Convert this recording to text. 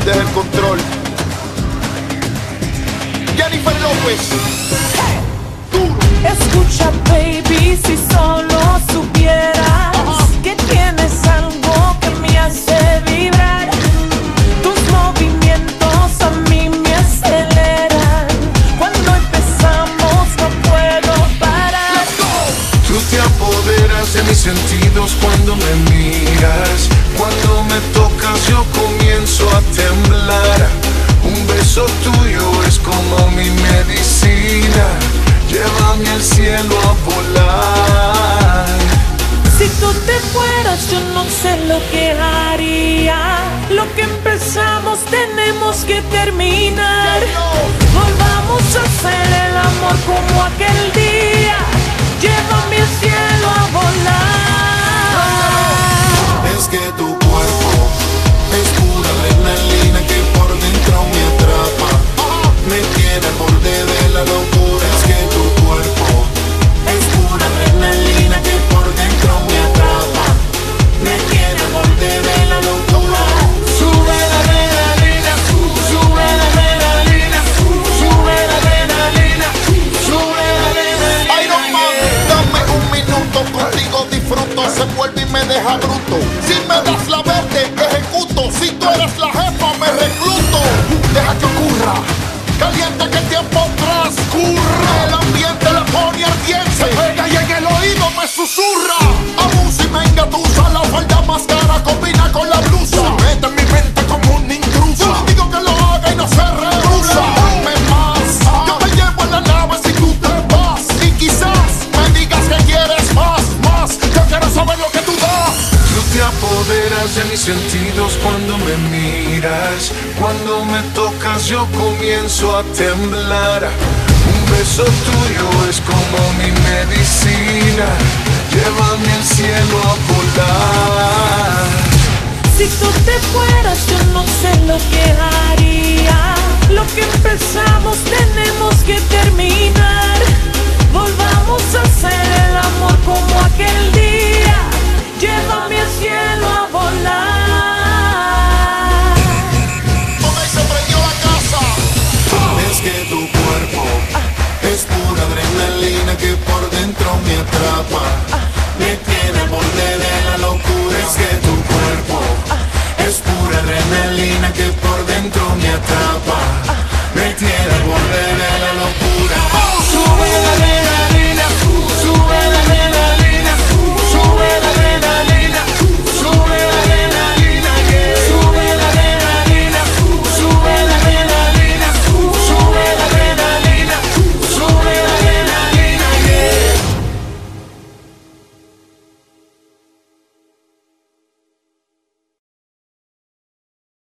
pierdes el control. Jennifer López. Duro. Escucha, baby, si solo supieras que tienes algo que me hace vibrar. Tus movimientos a mí me aceleran. Cuando empezamos no puedo parar. Tú te apoderas de mis sentidos cuando me miras. Cuando me tocas yo comienzo a temblar. Un beso tuyo es como mi medicina. Llévame al cielo a volar. Si tú te fueras yo no sé lo que haría. Lo que empezamos tenemos que terminar. Volvamos a hacer el amor como aquel día. Llévame al cielo a volar. Es que tu cuerpo es pura adrenalina que por dentro me atrapa. Me tiene al borde de la locura. Es que tu cuerpo es pura adrenalina que por dentro me atrapa. Me tiene al borde de la locura. Sube la adrenalina, sube la adrenalina, sube la adrenalina, sube la adrenalina. Iron Man, dame un minuto, contigo disfruto. Se vuelve y me deja bruto. Si me das la verde, ejecuto. Si tú eres la jefa, me recluto. Deja que ocurra. Caliente que el tiempo transcurra. El ambiente la pone ardiente. Se pega y en el oído me susurra. Abusa y me engatusa. La falda más cara combina con la blusa. Se mete en mi mente como un intruso. Yo le digo que lo haga y no se rehúsa. Dame más. Yo te llevo en la nave si tú te vas. Y quizás me digas que quieres más. Yo quiero saber lo que tú das. Tú te apoderas de mis sentidos cuando me miras. Cuando me tocas yo comienzo a temblar. Un beso tuyo es como mi medicina. Llévame al cielo a volar. Si tú te fueras yo no sé lo que haría. Lo que empezamos tenemos que terminar. Volvamos a hacer el amor como aquel día. Llévame al cielo a volar. Se prendió la casa. Es que tu cuerpo es pura adrenalina que por dentro me atrapa. Me tiene al borde de la locura. Es que tu cuerpo es pura adrenalina que por dentro me atrapa. Me tiene al borde